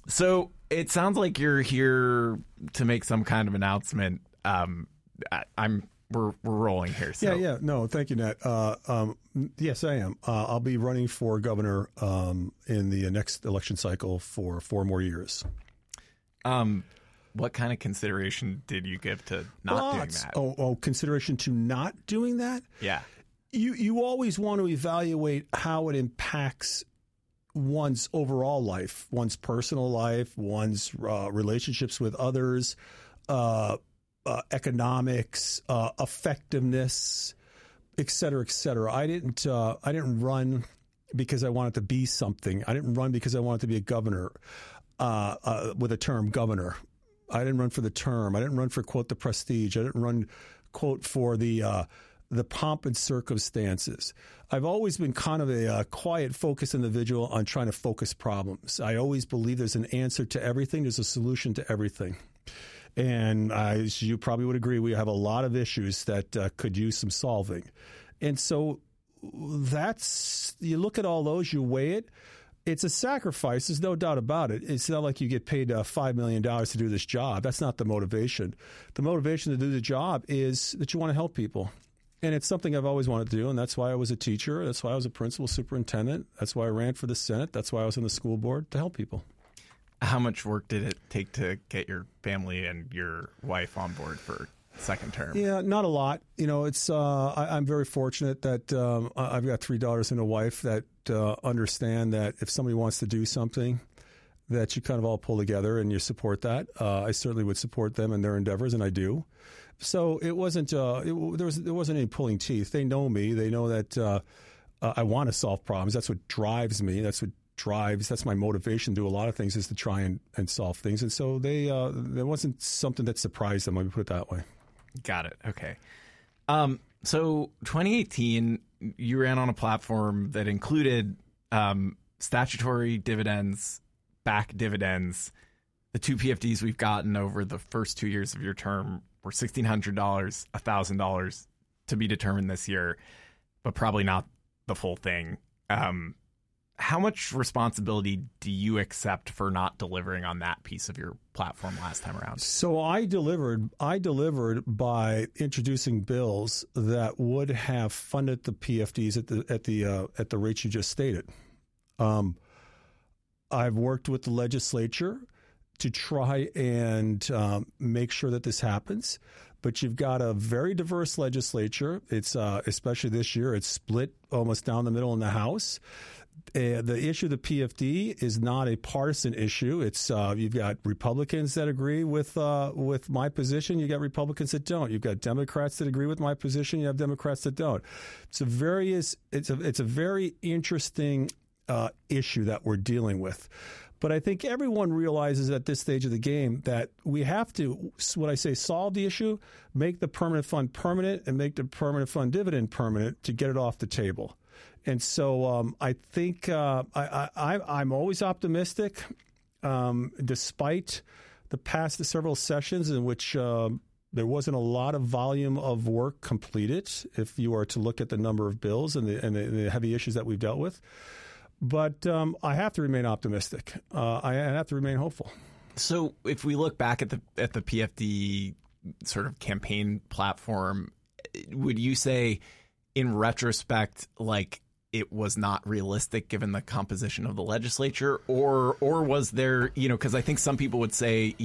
So it sounds like you're here to make some kind of announcement. We're rolling here. So. Yeah. No, thank you, Nat. Yes, I am. I'll be running for governor in the next election cycle for 4 more years. What kind of consideration did you give to not doing that? Oh, consideration to not doing that? Yeah. You always want to evaluate how it impacts one's overall life, one's personal life, one's relationships with others, economics, effectiveness, et cetera, et cetera. I didn't run because I wanted to be something. I didn't run because I wanted to be a governor with a term governor. I didn't run for the term. I didn't run for, quote, the prestige. I didn't run, quote, for the pomp and circumstances. I've always been kind of a quiet, focused individual on trying to focus problems. I always believe there's an answer to everything. There's a solution to everything. And as you probably would agree, we have a lot of issues that could use some solving. And so you look at all those, you weigh it. It's a sacrifice. There's no doubt about it. It's not like you get paid $5 million to do this job. That's not the motivation. The motivation to do the job is that you want to help people. And it's something I've always wanted to do, and that's why I was a teacher. That's why I was a principal superintendent. That's why I ran for the Senate. That's why I was on the school board, to help people. How much work did it take to get your family and your wife on board for second term? Yeah, not a lot. It's I'm very fortunate that I've got 3 daughters and a wife that understand that if somebody wants to do something, that you kind of all pull together and you support that. I certainly would support them in their endeavors, and I do. So it wasn't there wasn't any pulling teeth. They know me. They know that I want to solve problems. That's what drives me. That's my motivation to do a lot of things, is to try and solve things. And so there wasn't something that surprised them. Let me put it that way. Got it. Okay. So 2018, you ran on a platform that included statutory dividends, back dividends. The 2 PFDs we've gotten over the first 2 years of your term were $1,600, $1,000 to be determined this year, but probably not the full thing. How much responsibility do you accept for not delivering on that piece of your platform last time around? So I delivered by introducing bills that would have funded the PFDs at the rates you just stated. I've worked with the legislature to try and make sure that this happens. But you've got a very diverse legislature. It's especially this year, it's split almost down the middle in the House. The issue of the PFD is not a partisan issue. It's you've got Republicans that agree with my position. You got Republicans that don't. You've got Democrats that agree with my position. You have Democrats that don't. It's a very interesting issue that we're dealing with. But I think everyone realizes at this stage of the game that we have to, what I say, solve the issue, make the permanent fund permanent, and make the permanent fund dividend permanent to get it off the table. And so I think I'm always optimistic, despite the several sessions in which there wasn't a lot of volume of work completed, if you are to look at the number of bills and the heavy issues that we've dealt with. But I have to remain optimistic. I have to remain hopeful. So if we look back at the PFD sort of campaign platform, would you say in retrospect, like, it was not realistic given the composition of the legislature, or was there, because I think some people would say,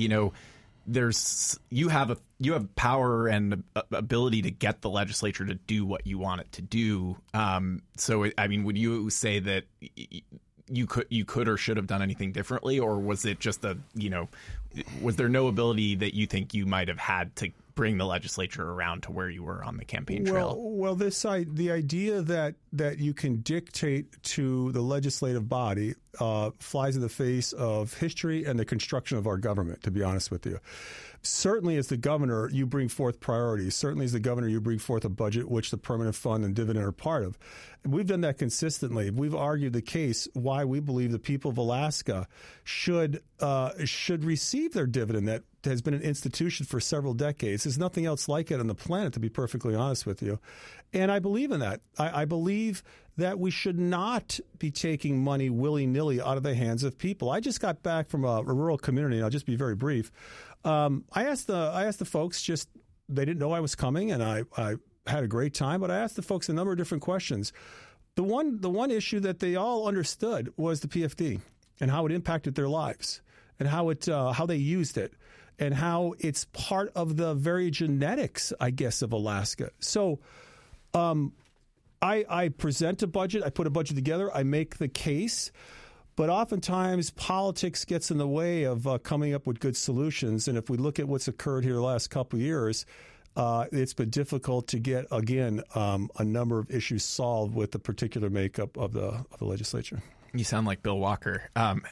you have power and ability to get the legislature to do what you want it to do. So, I mean, would you say that you could or should have done anything differently, or was it just was there no ability that you think you might have had to bring the legislature around to where you were on the campaign trail? Well, the idea that you can dictate to the legislative body flies in the face of history and the construction of our government, to be honest with you. Certainly as the governor, you bring forth priorities. Certainly as the governor, you bring forth a budget which the permanent fund and dividend are part of. And we've done that consistently. We've argued the case why we believe the people of Alaska should receive their dividend that has been an institution for several decades. There's nothing else like it on the planet, to be perfectly honest with you. And I believe in that. I believe that we should not be taking money willy-nilly out of the hands of people. I just got back from a rural community, and I'll just be very brief. I asked the folks, just they didn't know I was coming, and I had a great time, but I asked the folks a number of different questions. The one issue that they all understood was the PFD and how it impacted their lives and how they used it and how it's part of the very genetics, I guess, of Alaska. So I present a budget. I put a budget together. I make the case. But oftentimes politics gets in the way of coming up with good solutions. And if we look at what's occurred here the last couple of years, it's been difficult to get, again, a number of issues solved with the particular makeup of the legislature. You sound like Bill Walker.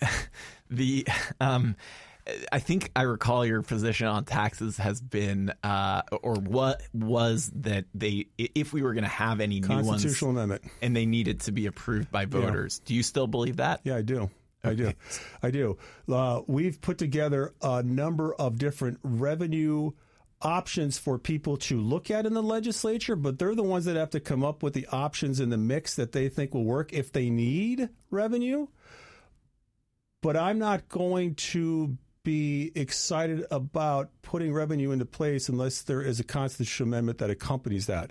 I think I recall your position on taxes has been, or what was that if we were going to have any new ones, constitutional amendment, and they needed to be approved by voters. Yeah. Do you still believe that? Yeah, I do. Okay. I do. We've put together a number of different revenue options for people to look at in the legislature, but they're the ones that have to come up with the options in the mix that they think will work if they need revenue. But I'm not going to be excited about putting revenue into place unless there is a constitutional amendment that accompanies that.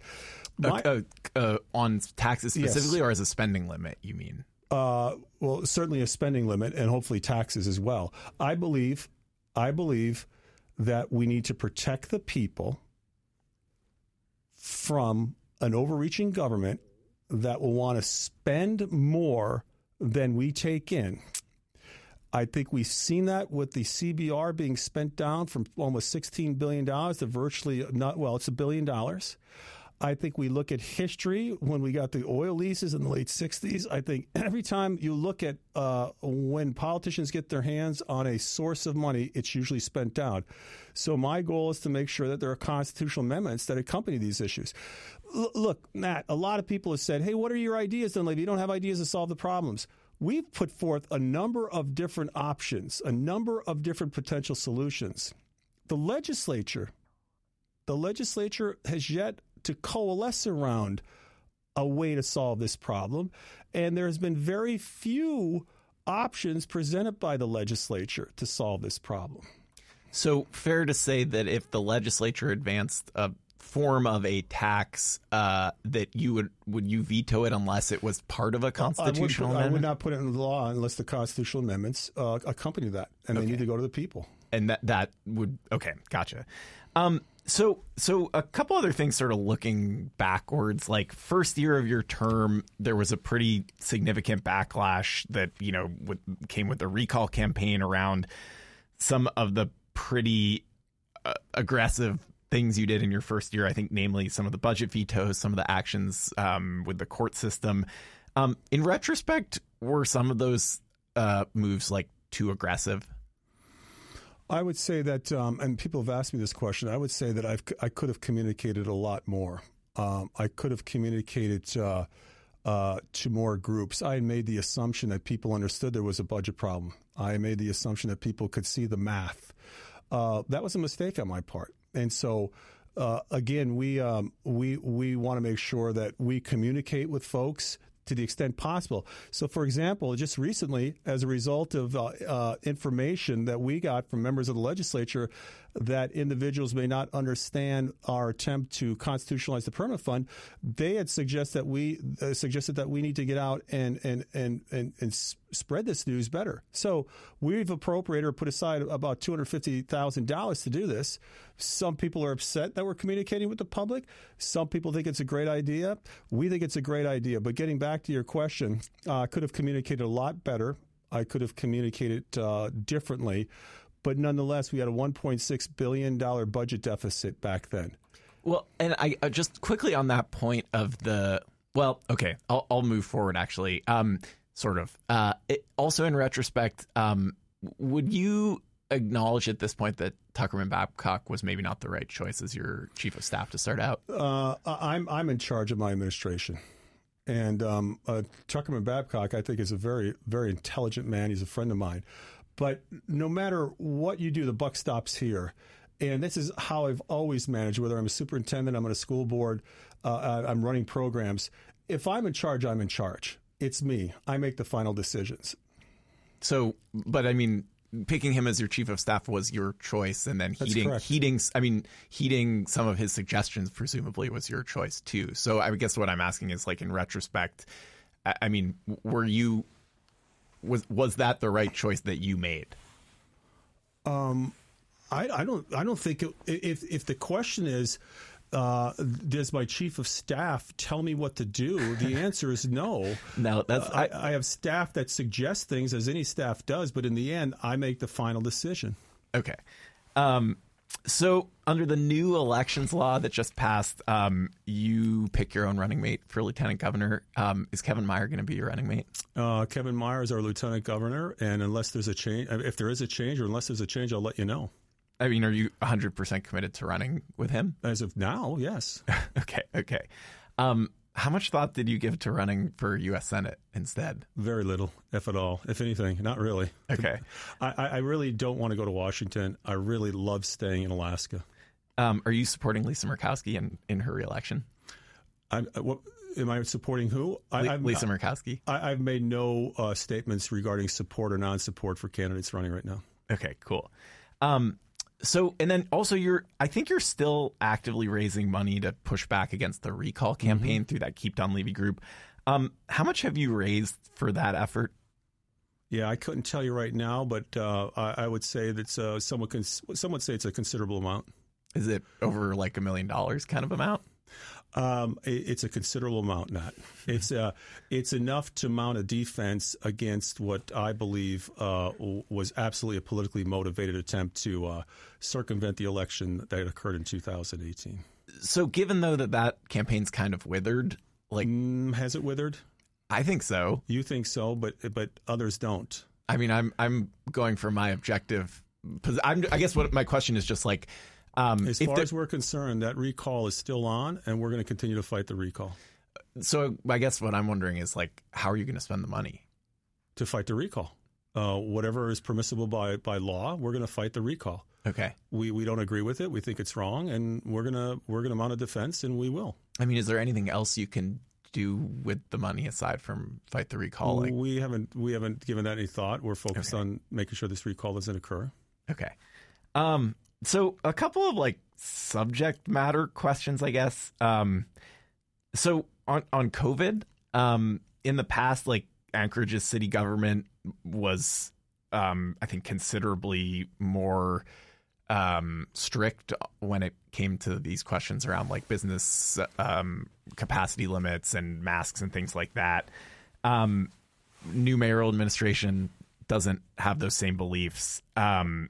On taxes specifically, yes. Or as a spending limit, you mean? Well, certainly a spending limit and hopefully taxes as well. I believe that we need to protect the people from an overreaching government that will want to spend more than we take in. I think we've seen that with the CBR being spent down from almost $16 billion to virtually it's $1 billion. I think we look at history when we got the oil leases in the late 60s. I think every time you look at when politicians get their hands on a source of money, it's usually spent down. So my goal is to make sure that there are constitutional amendments that accompany these issues. Look, Matt, a lot of people have said, hey, what are your ideas then, Levy? You don't have ideas to solve the problems. We've put forth a number of different options, a number of different potential solutions. The legislature has yet to coalesce around a way to solve this problem, and there's been very few options presented by the legislature to solve this problem. So fair to say that if the legislature advanced a form of a tax, that you would you veto it unless it was part of a constitutional amendment? I would not put it in the law unless the constitutional amendments accompany that, and they need to go to the people. And that would okay, gotcha. So a couple other things sort of looking backwards, like first year of your term, there was a pretty significant backlash that, came with the recall campaign around some of the pretty aggressive things you did in your first year. I think namely some of the budget vetoes, some of the actions with the court system. In retrospect, were some of those moves like too aggressive? I would say that, and people have asked me this question, I would say that I could have communicated a lot more. I could have communicated to more groups. I had made the assumption that people understood there was a budget problem. I made the assumption that people could see the math. That was a mistake on my part. And so, again, we want to make sure that we communicate with folks to the extent possible. So, for example, just recently, as a result of information that we got from members of the legislature that individuals may not understand our attempt to constitutionalize the permanent fund, they had suggested that we need to get out and spread this news better. So we've appropriated or put aside about $250,000 to do this. Some people are upset that we're communicating with the public. Some people think it's a great idea. We think it's a great idea. But getting back to your question, I could have communicated a lot better. I could have communicated differently. But nonetheless, we had a $1.6 billion budget deficit back then. Well, and I just quickly on that point of I'll move forward actually. Sort of. Also, in retrospect, would you acknowledge at this point that Tuckerman Babcock was maybe not the right choice as your chief of staff to start out? I'm in charge of my administration. And Tuckerman Babcock, I think, is a very, very intelligent man. He's a friend of mine. But no matter what you do, the buck stops here. And this is how I've always managed, whether I'm a superintendent, I'm on a school board, I'm running programs. If I'm in charge, I'm in charge. It's me. I make the final decisions. So, but I mean, picking him as your chief of staff was your choice, and then heeding some of his suggestions presumably was your choice too. So I guess what I'm asking is, like, in retrospect, I mean, was that the right choice that you made? I don't think if the question is, does my chief of staff tell me what to do? The answer is no. No, I have staff that suggest things, as any staff does, but in the end, I make the final decision. Okay. So under the new elections law that just passed, you pick your own running mate for lieutenant governor. Is Kevin Meyer going to be your running mate? Kevin Meyer is our lieutenant governor, and unless there's a change, if there is a change, or unless there's a change, I'll let you know. I mean, are you 100% committed to running with him? As of now, yes. Okay. How much thought did you give to running for U.S. Senate instead? Very little, if at all. If anything, not really. Okay. I really don't want to go to Washington. I really love staying in Alaska. Are you supporting Lisa Murkowski in her reelection? Am I supporting who? Lisa Murkowski. I've made no statements regarding support or non-support for candidates running right now. Okay, cool. So, and then also I think you're still actively raising money to push back against the recall campaign through that Keep Don Levy group. How much have you raised for that effort? Yeah, I couldn't tell you right now, but I would say that some would say it's a considerable amount. Is it over like $1 million kind of amount? It's a considerable amount, Matt. It's enough to mount a defense against what I believe was absolutely a politically motivated attempt to circumvent the election that occurred in 2018. So given, though, that campaign's kind of withered, like... has it withered? I think so. You think so, but others don't. I mean, I'm going for my objective... I guess what my question is just like... as far as we're concerned, that recall is still on, and we're going to continue to fight the recall. So I guess what I'm wondering is, like, how are you going to spend the money? To fight the recall. Whatever is permissible by law, we're going to fight the recall. Okay. We don't agree with it. We think it's wrong, and we're gonna mount a defense, and we will. I mean, is there anything else you can do with the money aside from fight the recall? Like... We haven't given that any thought. We're focused on making sure this recall doesn't occur. Okay. So a couple of like subject matter questions, I guess. So on COVID, in the past, like Anchorage's city government was, I think, considerably more strict when it came to these questions around like business capacity limits and masks and things like that. New mayoral administration doesn't have those same beliefs. And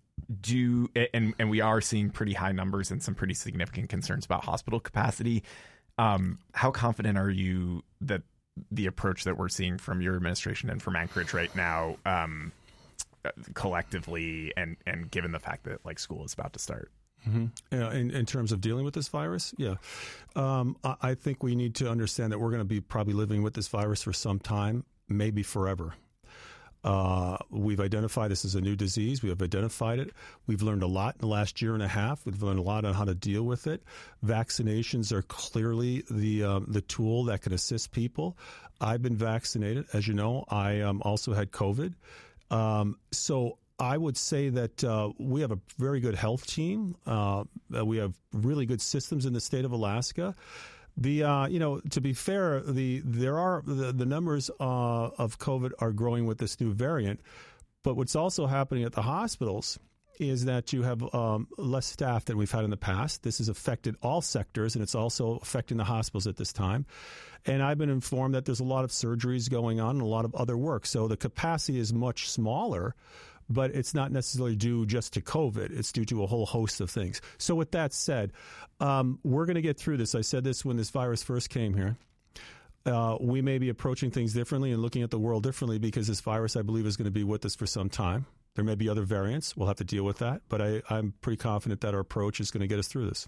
we are seeing pretty high numbers and some pretty significant concerns about hospital capacity. How confident are you that the approach that we're seeing from your administration and from Anchorage right now, collectively, and given the fact that like school is about to start? Mm-hmm. Yeah, in terms of dealing with this virus, yeah. I think we need to understand that we're going to be probably living with this virus for some time, maybe forever. We've identified this as a new disease. We have identified it. We've learned a lot in the last year and a half. We've learned a lot on how to deal with it. Vaccinations are clearly the tool that can assist people. I've been vaccinated. As you know, I also had COVID. So I would say that we have a very good health team. We have really good systems in the state of Alaska. To be fair, the numbers of COVID are growing with this new variant, but what's also happening at the hospitals is that you have less staff than we've had in the past. This has affected all sectors, and it's also affecting the hospitals at this time. And I've been informed that there's a lot of surgeries going on and a lot of other work. So the capacity is much smaller, but it's not necessarily due just to COVID. It's due to a whole host of things. So with that said, we're going to get through this. I said this when this virus first came here. We may be approaching things differently and looking at the world differently because this virus, I believe, is going to be with us for some time. There may be other variants. We'll have to deal with that. But I'm pretty confident that our approach is going to get us through this.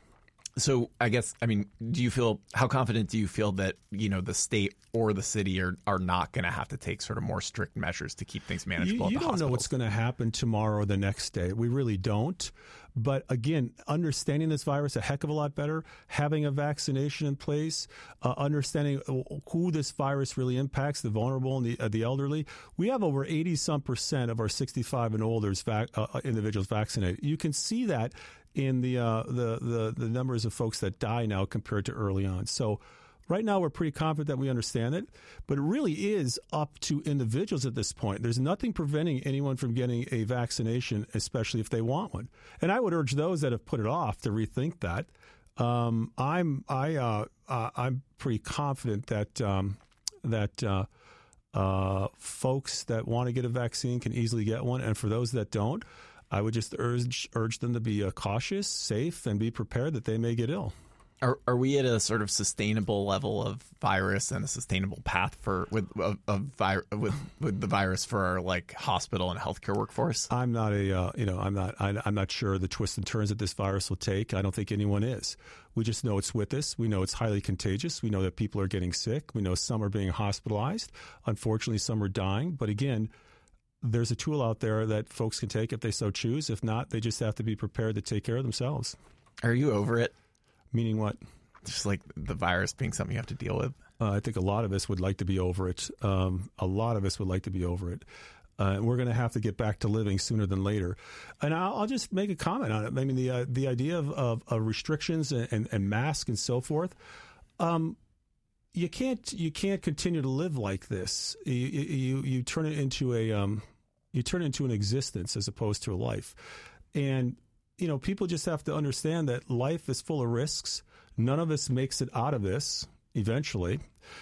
So I guess, I mean, how confident do you feel that, the state or the city are not going to have to take sort of more strict measures to keep things manageable at the You don't hospitals? know what's going to happen tomorrow or the next day. We really don't. But again, understanding this virus a heck of a lot better, having a vaccination in place, understanding who this virus really impacts, the vulnerable and the elderly. We have over 80% of our 65 and older individuals vaccinated. You can see that in the numbers of folks that die now compared to early on. So right now we're pretty confident that we understand it, but it really is up to individuals at this point. There's nothing preventing anyone from getting a vaccination, especially if they want one. And I would urge those that have put it off to rethink that. I'm pretty confident that folks that want to get a vaccine can easily get one, and for those that don't, I would just urge them to be cautious, safe, and be prepared that they may get ill. Are we at a sort of sustainable level of virus and a sustainable path with the virus for our like hospital and healthcare workforce? I'm not I'm not sure the twists and turns that this virus will take. I don't think anyone is. We just know it's with us. We know it's highly contagious. We know that people are getting sick. We know some are being hospitalized. Unfortunately, some are dying. But again, there's a tool out there that folks can take if they so choose. If not, they just have to be prepared to take care of themselves. Are you over it? Meaning what? Just like the virus being something you have to deal with. I think a lot of us would like to be over it. A lot of us would like to be over it. And we're going to have to get back to living sooner than later. And I'll just make a comment on it. I mean, the idea of restrictions and masks and so forth. You can't continue to live like this. You turn it into an existence as opposed to a life. And people just have to understand that life is full of risks. None of us makes it out of this eventually.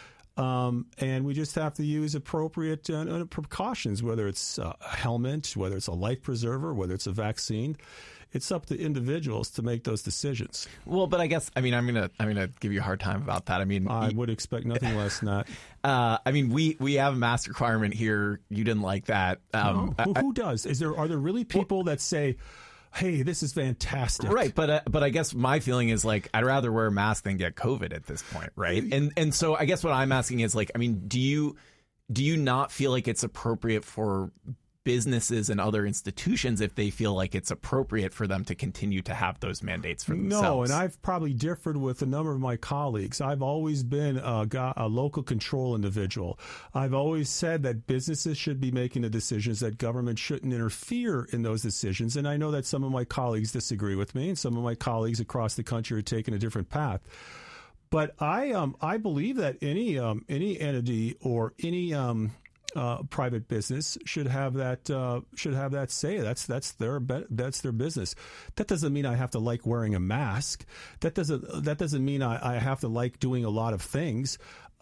And we just have to use appropriate precautions, whether it's a helmet, whether it's a life preserver, whether it's a vaccine. It's up to individuals to make those decisions. Well, but I guess, I'm gonna give you a hard time about that. I would expect nothing less than that. We have a mask requirement here. You didn't like that. No. Who does? Are there really people that say, hey, this is fantastic? Right, but I guess my feeling is like I'd rather wear a mask than get COVID at this point, right? And so I guess what I'm asking is like, do you not feel like it's appropriate for businesses and other institutions if they feel like it's appropriate for them to continue to have those mandates for themselves? No, and I've probably differed with a number of my colleagues. I've always been a local control individual. I've always said that businesses should be making the decisions, that government shouldn't interfere in those decisions. And I know that some of my colleagues disagree with me, and some of my colleagues across the country are taking a different path. But I believe that any entity or any private business should have that say. That's their business. That doesn't mean I have to like wearing a mask. That doesn't mean I have to like doing a lot of things.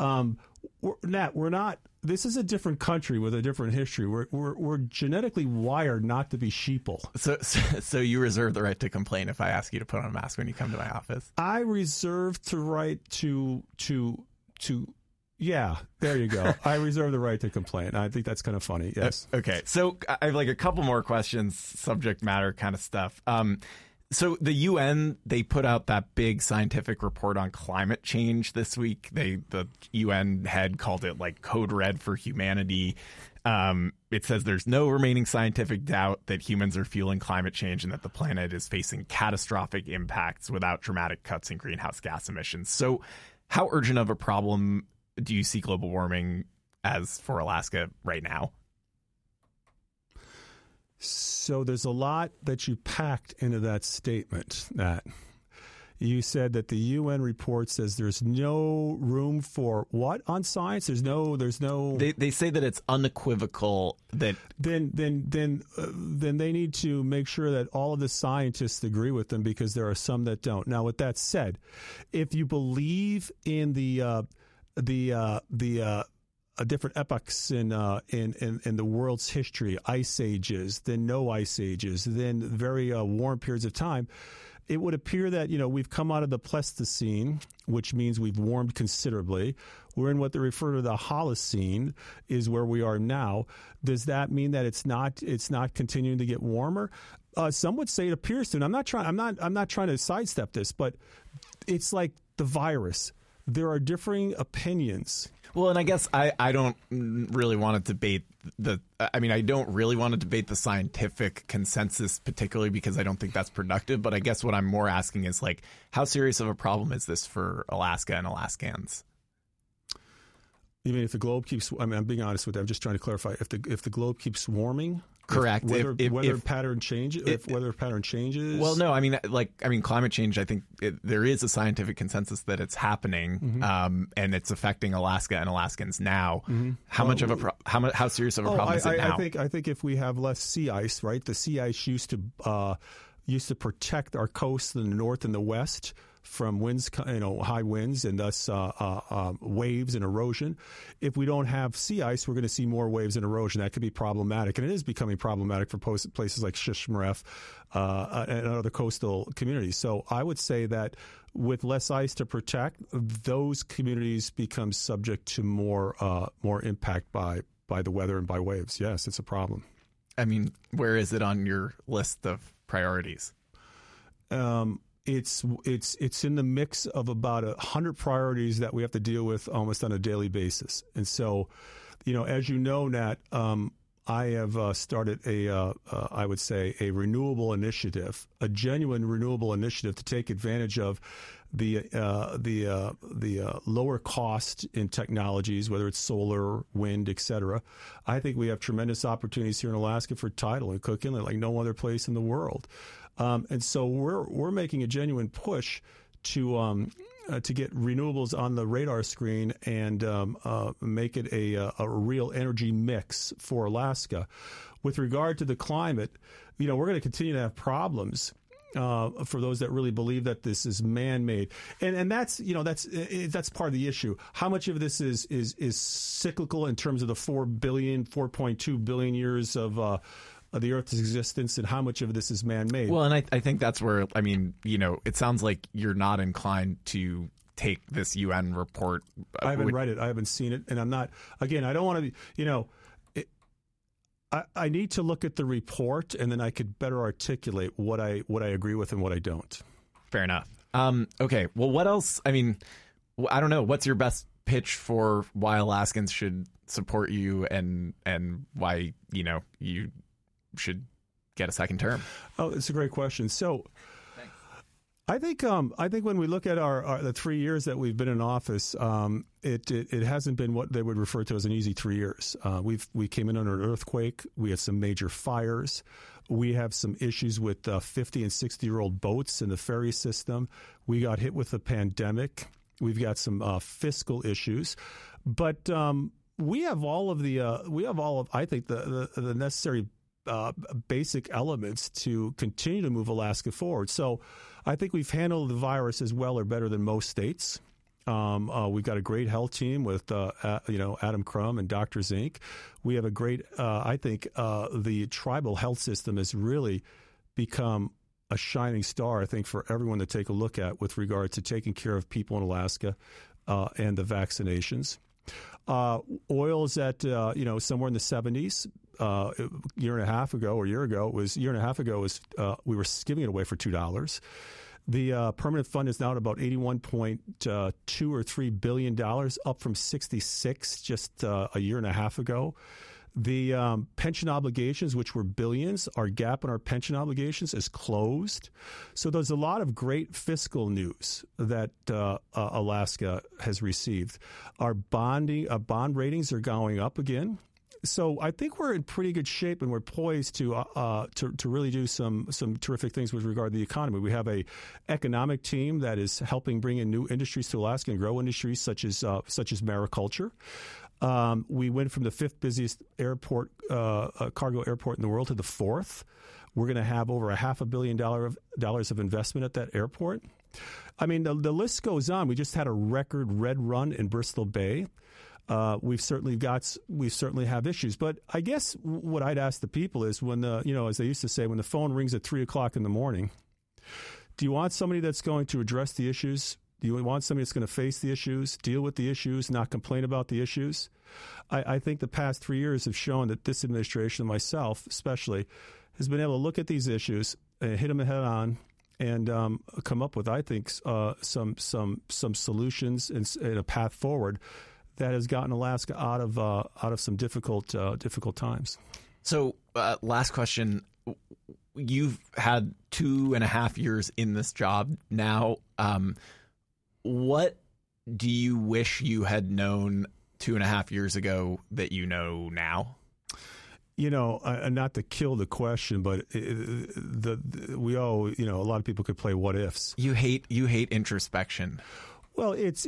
We're not. This is a different country with a different history. We're genetically wired not to be sheeple. So you reserve the right to complain if I ask you to put on a mask when you come to my office? I reserve the right to. Yeah, there you go. I reserve the right to complain. I think that's kind of funny. Yes. Okay. So I have like a couple more questions, subject matter kind of stuff. So the UN, they put out that big scientific report on climate change this week. The UN head called it like Code Red for humanity. It says there's no remaining scientific doubt that humans are fueling climate change and that the planet is facing catastrophic impacts without dramatic cuts in greenhouse gas emissions. So how urgent of a problem do you see global warming as for Alaska right now? So there's a lot that you packed into that statement, Matt. You said that the UN report says there's no room for what on science? There's no. They say that it's unequivocal that. Then they need to make sure that all of the scientists agree with them, because there are some that don't. Now, with that said, if you believe in the different epochs in the world's history, ice ages, then no ice ages, then very warm periods of time, it would appear that, we've come out of the Pleistocene, which means we've warmed considerably. We're in what they refer to the Holocene, is where we are now. Does that mean that it's not continuing to get warmer? Some would say it appears to. And I'm not trying to sidestep this, but it's like the virus. There are differing opinions. Well, and I guess I don't really want to debate I don't really want to debate the scientific consensus, particularly because I don't think that's productive. But I guess what I'm more asking is, like, how serious of a problem is this for Alaska and Alaskans? You mean if the globe keeps? I'm being honest with you. I'm just trying to clarify. If the globe keeps warming, correct. Weather pattern changes. Well, no. Climate change. I think there is a scientific consensus that it's happening, and it's affecting Alaska and Alaskans now. Mm-hmm. How serious of a problem is it now? I think if we have less sea ice, right? The sea ice used to protect our coasts in the north and the west from winds, high winds, and thus waves and erosion. If we don't have sea ice, we're going to see more waves and erosion. That could be problematic, and it is becoming problematic for places like Shishmaref and other coastal communities. So I would say that with less ice to protect, those communities become subject to more impact by the weather and by waves. Yes, it's a problem. I mean, where is it on your list of priorities? It's in the mix of about 100 priorities that we have to deal with almost on a daily basis. And so, as you know, Nat, I have started I would say a renewable initiative, a genuine renewable initiative to take advantage of the lower cost in technologies, whether it's solar, wind, et cetera. I think we have tremendous opportunities here in Alaska for tidal and Cook Inlet like no other place in the world. And so we're making a genuine push to get renewables on the radar screen and make it a real energy mix for Alaska. With regard to the climate, we're going to continue to have problems for those that really believe that this is man-made, and that's part of the issue. How much of this is cyclical in terms of the 4.2 billion years of the Earth's existence, and how much of this is man-made? Well, and I think that's where, it sounds like you're not inclined to take this UN report. I haven't read it. I haven't seen it. And I'm not, again, I don't want to be, I need to look at the report, and then I could better articulate what I agree with and what I don't. Fair enough. Okay. Well, what else? I don't know. What's your best pitch for why Alaskans should support you and why, you should get a second term? Oh, it's a great question. So I think when we look at the 3 years that we've been in office, it hasn't been what they would refer to as an easy 3 years. We came in under an earthquake. We had some major fires. We have some issues with 50 and 60-year-old boats in the ferry system. We got hit with the pandemic. We've got some fiscal issues, but we have all of I think the necessary basic elements to continue to move Alaska forward. So I think we've handled the virus as well or better than most states. We've got a great health team with, Adam Crum and Doctors Inc. We have a great, I think the tribal health system has really become a shining star, I think, for everyone to take a look at with regard to taking care of people in Alaska and the vaccinations. Oil is at, somewhere in the 70s. A year and a half ago we were giving it away for $2. The permanent fund is now at about $81.2 or $3 billion, up from 66 just a year and a half ago. The pension obligations, which were billions, our gap in our pension obligations is closed. So there's a lot of great fiscal news that Alaska has received. Our bond ratings are going up again. So I think we're in pretty good shape, and we're poised to really do some terrific things with regard to the economy. We have a economic team that is helping bring in new industries to Alaska and grow industries such as mariculture. We went from the 5th busiest airport, cargo airport in the world to the 4th. We're going to have over $500 million of investment at that airport. I mean, the list goes on. We just had a record red run in Bristol Bay. We certainly have issues, but I guess what I'd ask the people is when as they used to say, when the phone rings at 3:00 in the morning, Do you want somebody that's going to address the issues? Do you want somebody that's going to face the issues, deal with the issues, not complain about the issues? I think the past 3 years have shown that this administration, myself especially, has been able to look at these issues and hit them head on and come up with, I think, some solutions and a path forward that has gotten Alaska out of some difficult times. So, last question. You've had 2.5 years in this job now. What do you wish you had known 2.5 years ago that you know now? Not to kill the question, but we all, a lot of people could play what ifs. You hate introspection. Well, it's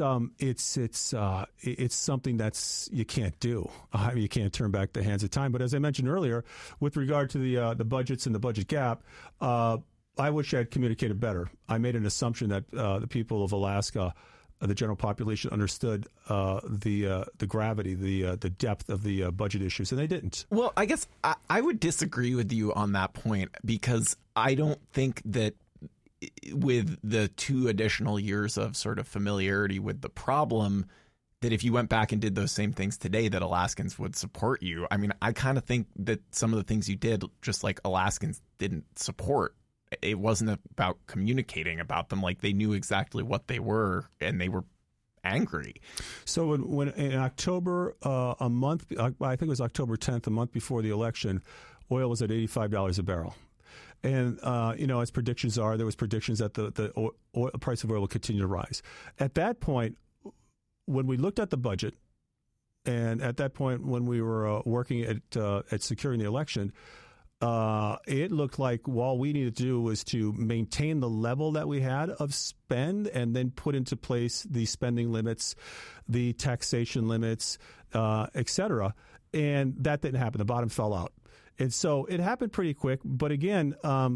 something that's you can't do. You can't turn back the hands of time. But as I mentioned earlier, with regard to the budgets and the budget gap, I wish I had communicated better. I made an assumption that the people of Alaska, the general population, understood the gravity, the depth of the budget issues, and they didn't. Well, I guess I would disagree with you on that point, because I don't think that with the 2 additional years of sort of familiarity with the problem, that if you went back and did those same things today, that Alaskans would support you. I mean, I kind of think that some of the things you did, just like Alaskans didn't support. It wasn't about communicating about them. Like, they knew exactly what they were, and they were angry. So when in October, a month, I think it was October 10th, a month before the election, oil was at $85 a barrel. And, as predictions are, there was predictions that the price of oil will continue to rise. At that point, when we looked at the budget, and at that point when we were working at securing the election, it looked like all we needed to do was to maintain the level that we had of spend, and then put into place the spending limits, the taxation limits, et cetera. And that didn't happen. The bottom fell out. And so it happened pretty quick. But again,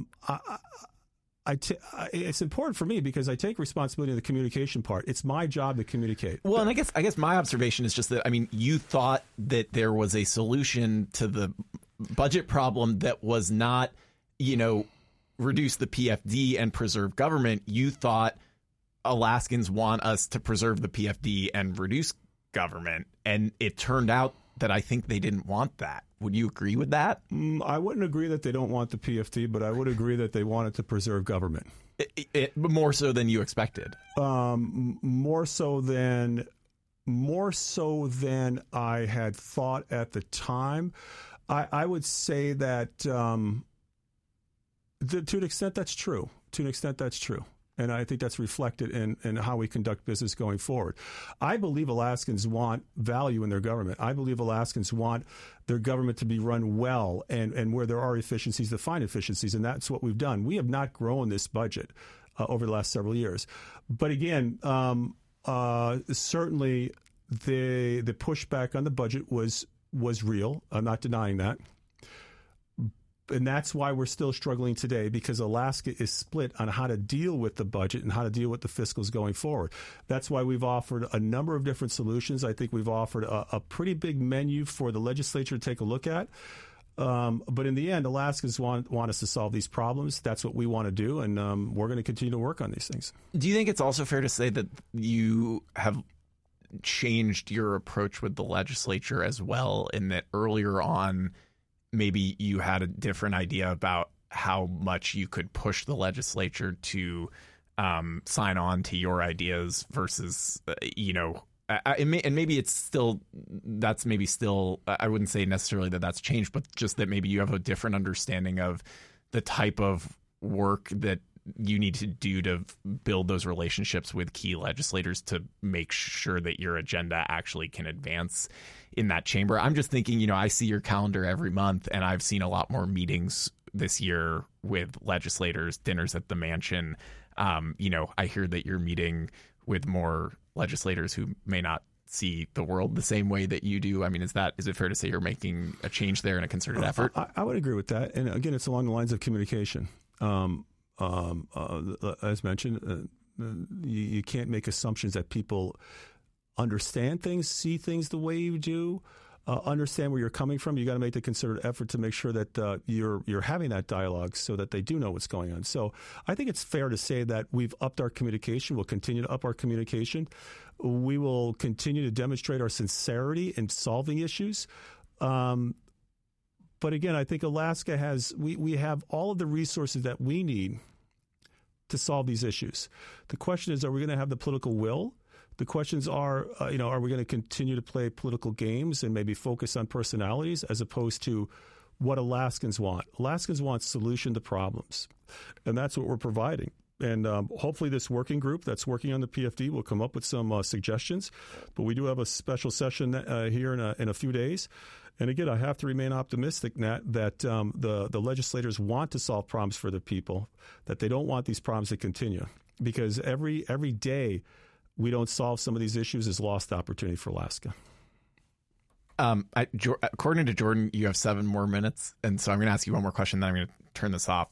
it's important for me because I take responsibility in the communication part. It's my job to communicate. Well, and I guess my observation is just that, I mean, you thought that there was a solution to the budget problem that was not, reduce the PFD and preserve government. You thought Alaskans want us to preserve the PFD and reduce government. And it turned out that I think they didn't want that. Would you agree with that? I wouldn't agree that they don't want the PFD, but I would agree that they wanted to preserve government. More so than you expected. More so than I had thought at the time. I would say that to an extent that's true. And I think that's reflected in how we conduct business going forward. I believe Alaskans want value in their government. I believe Alaskans want their government to be run well, and where there are efficiencies, to find efficiencies, and that's what we've done. We have not grown this budget over the last several years. But again, certainly the pushback on the budget was real. I'm not denying that. And that's why we're still struggling today, because Alaska is split on how to deal with the budget and how to deal with the fiscals going forward. That's why we've offered a number of different solutions. I think we've offered a pretty big menu for the legislature to take a look at. But in the end, Alaskans want us to solve these problems. That's what we want to do, and we're going to continue to work on these things. Do you think it's also fair to say that you have changed your approach with the legislature as well, in that earlier on maybe you had a different idea about how much you could push the legislature to sign on to your ideas versus, and maybe it's still, that's maybe still, I wouldn't say necessarily that that's changed, but just that maybe you have a different understanding of the type of work that you need to do to build those relationships with key legislators to make sure that your agenda actually can advance in that chamber. I'm just thinking, I see your calendar every month, and I've seen a lot more meetings this year with legislators, dinners at the mansion. I hear that you're meeting with more legislators who may not see the world the same way that you do. I mean, is it fair to say you're making a change there in a concerted effort? I would agree with that. And again, it's along the lines of communication. As mentioned, you can't make assumptions that people understand things, see things the way you do. understand where you're coming from. You got to make the concerted effort to make sure that you're having that dialogue so that they do know what's going on. So I think it's fair to say that we've upped our communication. We'll continue to up our communication. We will continue to demonstrate our sincerity in solving issues. But again, I think Alaska we have all of the resources that we need to solve these issues. The question is, are we going to have the political will? The questions are, are we going to continue to play political games and maybe focus on personalities as opposed to what Alaskans want? Alaskans want solution to problems, and that's what we're providing. And hopefully this working group that's working on the PFD will come up with some suggestions. But we do have a special session here in a few days. And again, I have to remain optimistic, Nat, that the legislators want to solve problems for the people, that they don't want these problems to continue. Because every day we don't solve some of these issues is lost opportunity for Alaska. According to Jordan, you have 7 more minutes. And so I'm going to ask you one more question, then I'm going to turn this off.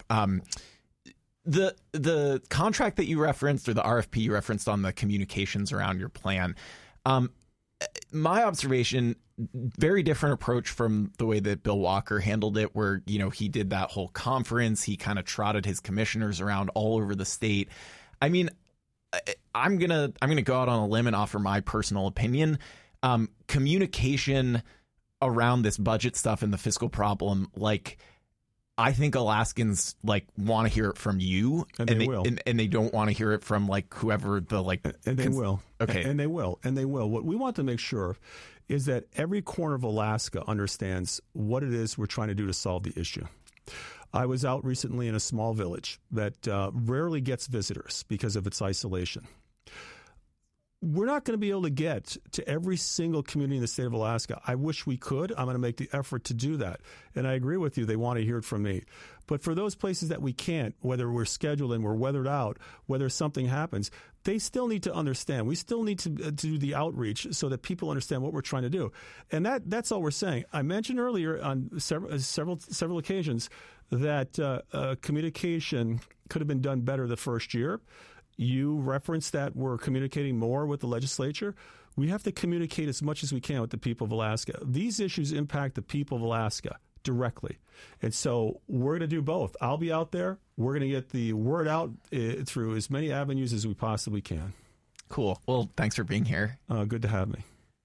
The contract that you referenced, or the RFP you referenced on the communications around your plan, my observation, very different approach from the way that Bill Walker handled it, where, he did that whole conference. He kind of trotted his commissioners around all over the state. I mean, I'm gonna go out on a limb and offer my personal opinion. Communication around this budget stuff and the fiscal problem, I think Alaskans want to hear it from you, and they will, and they don't want to hear it from whoever the And they will. Okay, and they will. What we want to make sure is that every corner of Alaska understands what it is we're trying to do to solve the issue. I was out recently in a small village that rarely gets visitors because of its isolation. We're not going to be able to get to every single community in the state of Alaska. I wish we could. I'm going to make the effort to do that. And I agree with you. They want to hear it from me. But for those places that we can't, whether we're scheduled and we're weathered out, whether something happens, they still need to understand. We still need to do the outreach so that people understand what we're trying to do. And that's all we're saying. I mentioned earlier on several occasions that communication could have been done better the first year. You referenced that we're communicating more with the legislature. We have to communicate as much as we can with the people of Alaska. These issues impact the people of Alaska directly. And so we're going to do both. I'll be out there. We're going to get the word out through as many avenues as we possibly can. Cool. Well, thanks for being here. Good to have me.